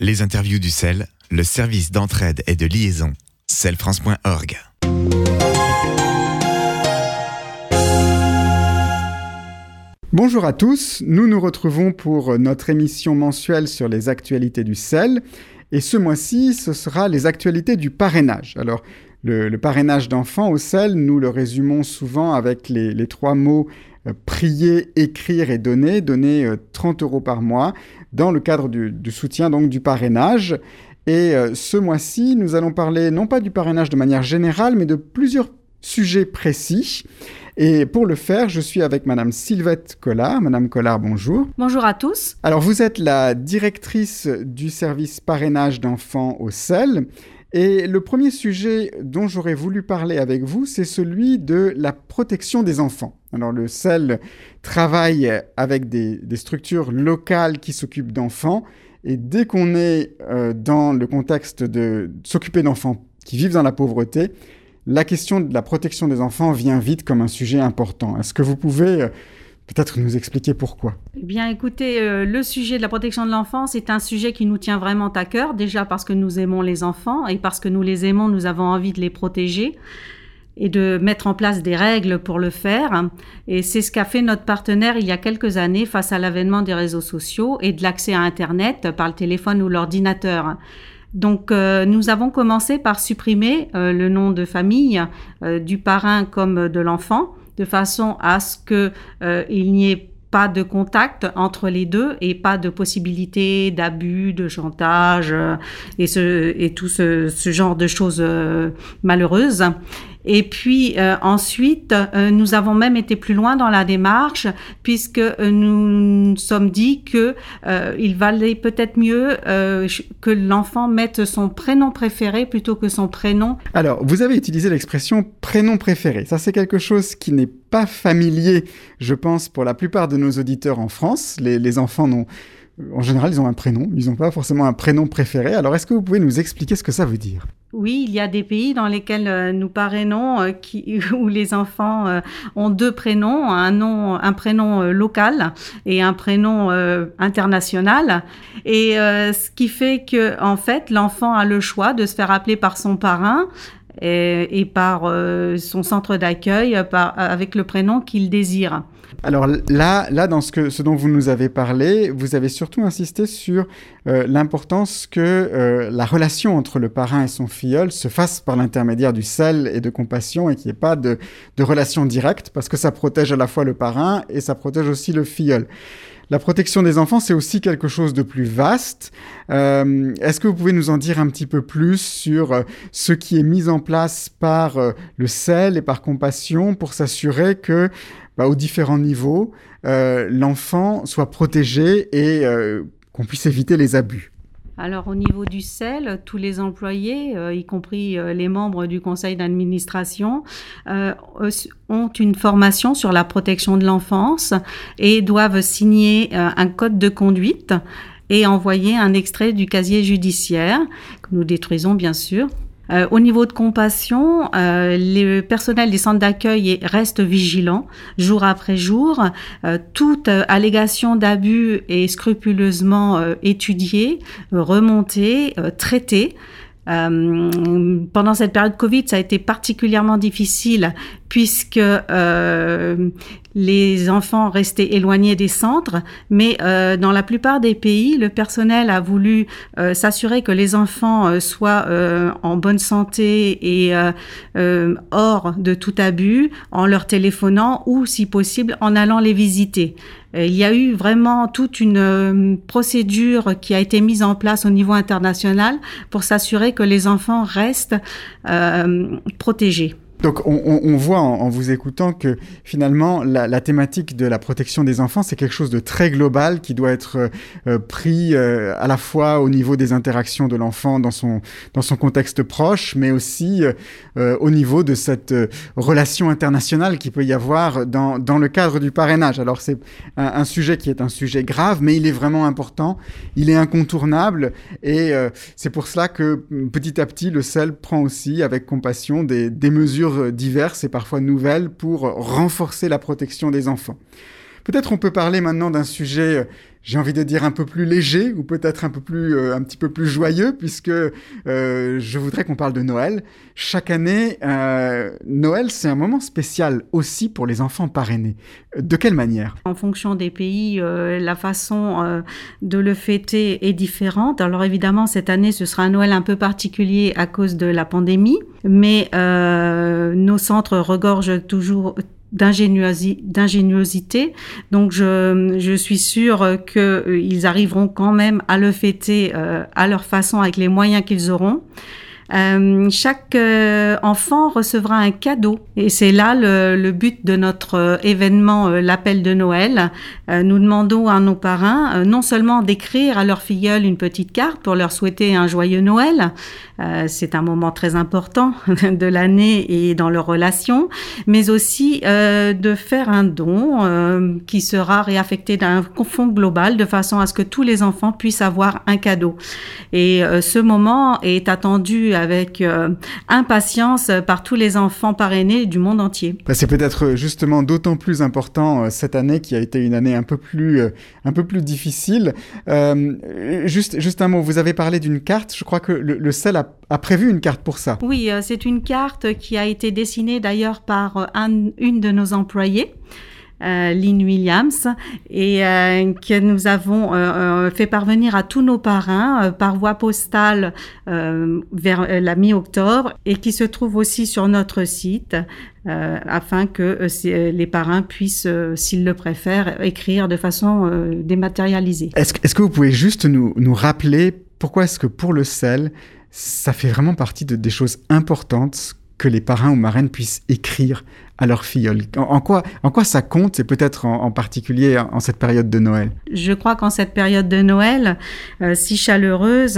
Les interviews du CEL, le service d'entraide et de liaison, celfrance.org. Bonjour à tous, nous nous retrouvons pour notre émission mensuelle sur les actualités du CEL. Et ce mois-ci, ce sera les actualités du parrainage. Alors, le parrainage d'enfants au CEL, nous le résumons souvent avec les trois mots prier, écrire et donner 30 € par mois dans le cadre du soutien donc du parrainage. Et ce mois-ci, nous allons parler non pas du parrainage de manière générale, mais de plusieurs sujets précis. Et pour le faire, je suis avec Madame Sylvette Collard. Madame Collard, bonjour. Bonjour à tous. Alors, vous êtes la directrice du service parrainage d'enfants au CEL. Et le premier sujet dont j'aurais voulu parler avec vous, c'est celui de la protection des enfants. Alors, le CEL travaille avec des structures locales qui s'occupent d'enfants. Et dès qu'on est dans le contexte de s'occuper d'enfants qui vivent dans la pauvreté, la question de la protection des enfants vient vite comme un sujet important. Est-ce que vous pouvez peut-être nous expliquer pourquoi ? Eh bien, écoutez, le sujet de la protection de l'enfant, c'est un sujet qui nous tient vraiment à cœur. Déjà parce que nous aimons les enfants et parce que nous les aimons, nous avons envie de les protéger et de mettre en place des règles pour le faire. Et c'est ce qu'a fait notre partenaire il y a quelques années face à l'avènement des réseaux sociaux et de l'accès à Internet par le téléphone ou l'ordinateur. Donc, nous avons commencé par supprimer le nom de famille du parrain comme de l'enfant, de façon à ce que il n'y ait pas de contact entre les deux et pas de possibilité d'abus, de chantage et tout ce genre de choses malheureuses. Et puis ensuite, nous avons même été plus loin dans la démarche puisque nous nous sommes dit que il valait peut-être mieux que l'enfant mette son prénom préféré plutôt que son prénom. Alors, vous avez utilisé l'expression prénom préféré. Ça, c'est quelque chose qui n'est pas familier, je pense, pour la plupart de nos auditeurs en France. Les enfants en général, ils ont un prénom. Ils n'ont pas forcément un prénom préféré. Alors, est-ce que vous pouvez nous expliquer ce que ça veut dire ? Oui, il y a des pays dans lesquels nous parrainons où les enfants ont deux prénoms, un prénom local et un prénom international. Et ce qui fait que, en fait, l'enfant a le choix de se faire appeler par son parrain et par son centre d'accueil avec le prénom qu'il désire. Alors là, dans ce dont vous nous avez parlé, vous avez surtout insisté sur l'importance que la relation entre le parrain et son filleul se fasse par l'intermédiaire du CEL et de Compassion et qu'il n'y ait pas de relation directe parce que ça protège à la fois le parrain et ça protège aussi le filleul. La protection des enfants, c'est aussi quelque chose de plus vaste. Est-ce que vous pouvez nous en dire un petit peu plus sur ce qui est mis en place par le CEL et par Compassion pour s'assurer que, aux différents niveaux, l'enfant soit protégé et qu'on puisse éviter les abus? Alors, au niveau du CEL, tous les employés, y compris les membres du conseil d'administration, ont une formation sur la protection de l'enfance et doivent signer un code de conduite et envoyer un extrait du casier judiciaire, que nous détruisons bien sûr. Au niveau de Compassion, le personnel des centres d'accueil reste vigilant jour après jour. Toute allégation d'abus est scrupuleusement étudiée, remontée, traitée. Pendant cette période Covid, ça a été particulièrement difficile puisque les enfants restaient éloignés des centres, mais dans la plupart des pays, le personnel a voulu s'assurer que les enfants soient en bonne santé et hors de tout abus en leur téléphonant ou, si possible, en allant les visiter. Il y a eu vraiment toute une procédure qui a été mise en place au niveau international pour s'assurer que les enfants restent protégés. Donc on voit en vous écoutant que finalement la thématique de la protection des enfants, c'est quelque chose de très global qui doit être pris à la fois au niveau des interactions de l'enfant dans son contexte proche, mais aussi au niveau de cette relation internationale qu'il peut y avoir dans le cadre du parrainage. Alors c'est un sujet qui est un sujet grave, mais il est vraiment important, il est incontournable et c'est pour cela que petit à petit le CEL prend aussi avec Compassion des mesures diverses et parfois nouvelles pour renforcer la protection des enfants. Peut-être on peut parler maintenant d'un sujet, j'ai envie de dire un peu plus léger, ou peut-être un petit peu plus joyeux, puisque je voudrais qu'on parle de Noël. Chaque année, Noël, c'est un moment spécial aussi pour les enfants parrainés. De quelle manière ? En fonction des pays, la façon de le fêter est différente. Alors évidemment, cette année, ce sera un Noël un peu particulier à cause de la pandémie, mais nos centres regorgent toujours d'ingéniosité. Donc je suis sûre qu'ils arriveront quand même à le fêter à leur façon avec les moyens qu'ils auront. Chaque enfant recevra un cadeau et c'est là le but de notre événement, l'appel de Noël. Nous demandons à nos parrains non seulement d'écrire à leur filleule une petite carte pour leur souhaiter un joyeux Noël, c'est un moment très important de l'année et dans leur relation, mais aussi de faire un don qui sera réaffecté d'un fonds global de façon à ce que tous les enfants puissent avoir un cadeau. Et ce moment est attendu avec impatience par tous les enfants parrainés du monde entier. C'est peut-être justement d'autant plus important cette année qui a été une année un peu plus difficile. Juste un mot, vous avez parlé d'une carte, je crois que le CEL a prévu une carte pour ça. Oui, c'est une carte qui a été dessinée d'ailleurs par une de nos employées. Lynn Williams, et que nous avons fait parvenir à tous nos parrains par voie postale vers la mi-octobre, et qui se trouve aussi sur notre site afin que les parrains puissent, s'ils le préfèrent, écrire de façon dématérialisée. Est-ce que vous pouvez juste nous rappeler pourquoi est-ce que pour le CEL, ça fait vraiment partie des choses importantes que les parrains ou marraines puissent écrire à leur filleule. En quoi ça compte, et peut-être en particulier en cette période de Noël ? Je crois qu'en cette période de Noël, si chaleureuse,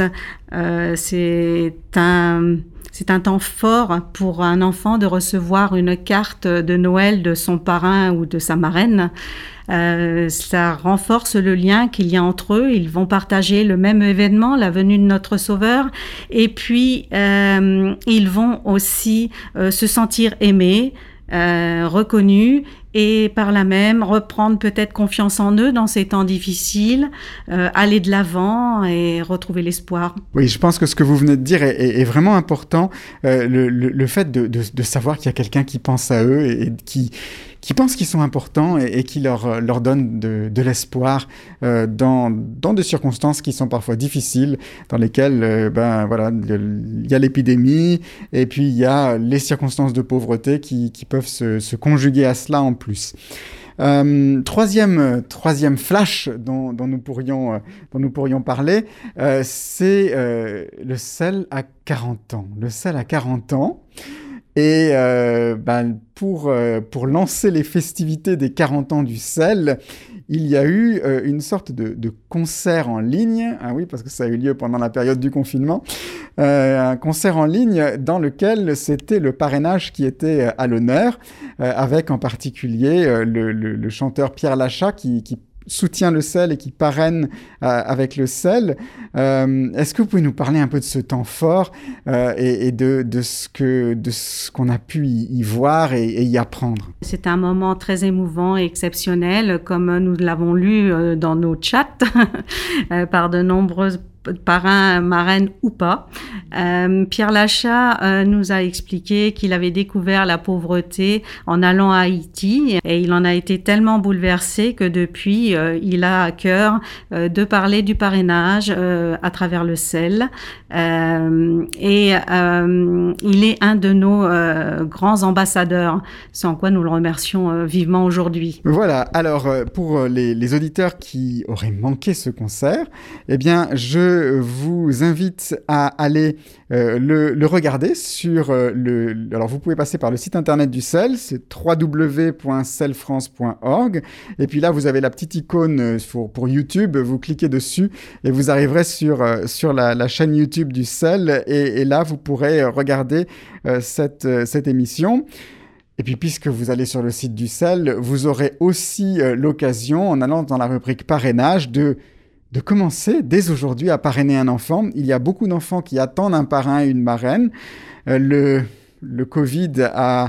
c'est un temps fort pour un enfant de recevoir une carte de Noël de son parrain ou de sa marraine. Ça renforce le lien qu'il y a entre eux. Ils vont partager le même événement, la venue de notre Sauveur, et puis ils vont aussi se sentir aimés, reconnus, et par là même reprendre peut-être confiance en eux dans ces temps difficiles, aller de l'avant et retrouver l'espoir. Oui, je pense que ce que vous venez de dire est vraiment important, le fait de savoir qu'il y a quelqu'un qui pense à eux et qui pense qu'ils sont importants et qui leur donne de l'espoir dans des circonstances qui sont parfois difficiles, dans lesquelles il y a l'épidémie et puis il y a les circonstances de pauvreté qui peuvent se conjuguer à cela en plus. Troisième flash dont nous pourrions parler, c'est le CEL à 40 ans. Le CEL à 40 ans. Et pour lancer les festivités des 40 ans du CEL, il y a eu une sorte de concert en ligne, oui, parce que ça a eu lieu pendant la période du confinement, un concert en ligne dans lequel c'était le parrainage qui était à l'honneur, avec en particulier le chanteur Pierre Lachat qui soutient le CEL et qui parraine avec le CEL. Est-ce que vous pouvez nous parler un peu de ce temps fort et de ce qu'on a pu y voir et y apprendre? C'est un moment très émouvant et exceptionnel, comme nous l'avons lu dans nos chats par de nombreuses parrain, marraine ou pas. Pierre Lachat nous a expliqué qu'il avait découvert la pauvreté en allant à Haïti et il en a été tellement bouleversé que depuis, il a à cœur de parler du parrainage à travers le CEL. Il est un de nos grands ambassadeurs, sans quoi nous le remercions vivement aujourd'hui. Voilà, alors pour les auditeurs qui auraient manqué ce concert, eh bien je vous invite à aller le regarder sur alors vous pouvez passer par le site internet du CEL, c'est www.celfrance.org, et puis là vous avez la petite icône pour YouTube, vous cliquez dessus et vous arriverez sur la chaîne YouTube du CEL et là vous pourrez regarder cette émission. Et puis, puisque vous allez sur le site du CEL, vous aurez aussi l'occasion, en allant dans la rubrique parrainage, de commencer dès aujourd'hui à parrainer un enfant. Il y a beaucoup d'enfants qui attendent un parrain et une marraine. Le Covid a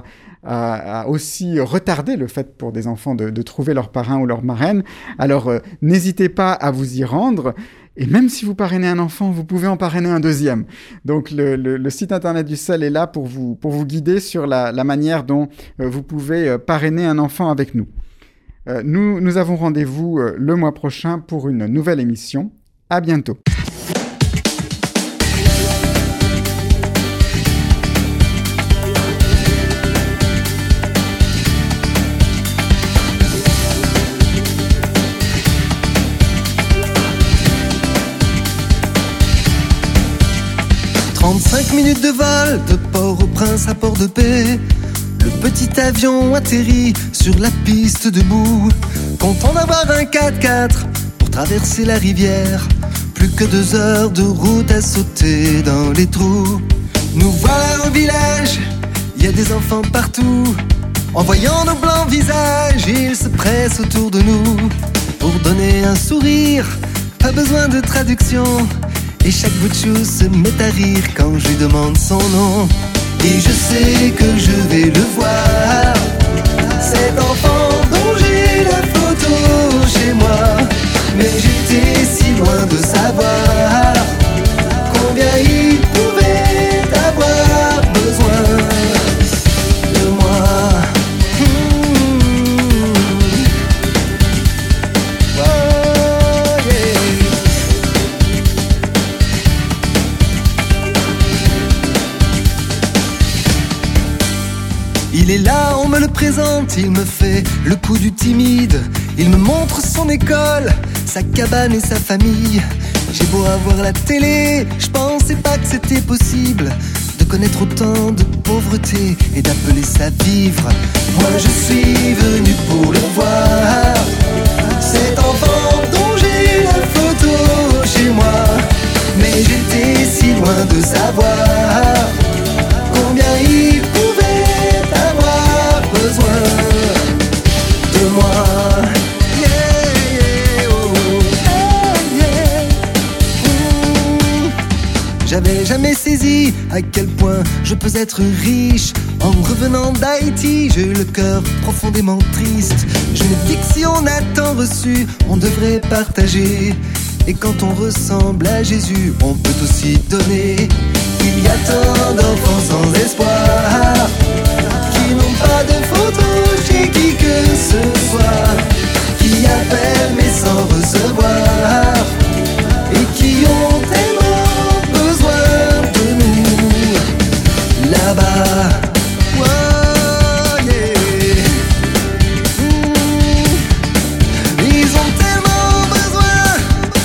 a aussi retardé le fait pour des enfants de trouver leur parrain ou leur marraine. Alors, n'hésitez pas à vous y rendre. Et même si vous parrainez un enfant, vous pouvez en parrainer un deuxième. Donc, le site internet du CEL est là pour vous guider sur la manière dont vous pouvez parrainer un enfant avec nous. Nous avons rendez-vous le mois prochain pour une nouvelle émission. À bientôt. « 35 minutes de vol de Port-au-Prince à Port-de-Paix. Le petit avion atterrit sur la piste debout. Content d'avoir un 4x4 pour traverser la rivière. Plus que 2 heures de route à sauter dans les trous. Nous voilà au village, il y a des enfants partout. En voyant nos blancs visages, ils se pressent autour de nous. Pour donner un sourire, pas besoin de traduction. Et chaque bout de chou se met à rire quand je lui demande son nom. Et je sais que je vais le voir, cet enfant dont j'ai la photo chez moi. Mais j'étais si loin de savoir combien il pouvait avoir besoin de moi. Oh, yeah. Il est là, on me le présente, il me fait le coup du timide. Il me montre son école, sa cabane et sa famille. J'ai beau avoir la télé, je pensais pas que c'était possible de connaître autant de pauvreté et d'appeler ça vivre. Moi je suis venu pour le voir, cet enfant dont j'ai la photo chez moi. Mais j'étais si loin de savoir combien il pouvait avoir besoin de moi. J'avais jamais saisi à quel point je peux être riche. En revenant d'Haïti, j'ai eu le cœur profondément triste. Je me dis que si on a tant reçu, on devrait partager. Et quand on ressemble à Jésus, on peut aussi donner. Il y a tant d'enfants sans espoir qui n'ont pas de photos chez qui que ce soit, qui appellent mais sans recevoir, et qui ont tellement besoin de nous là-bas. Oh, yeah. Ils ont tellement besoin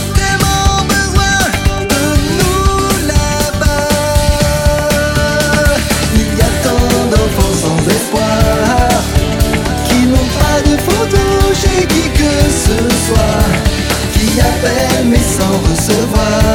de nous là-bas. Il y a tant d'enfants sans espoir qui n'ont pas de photos chez qui que ce soit, qui appellent mais sans recevoir,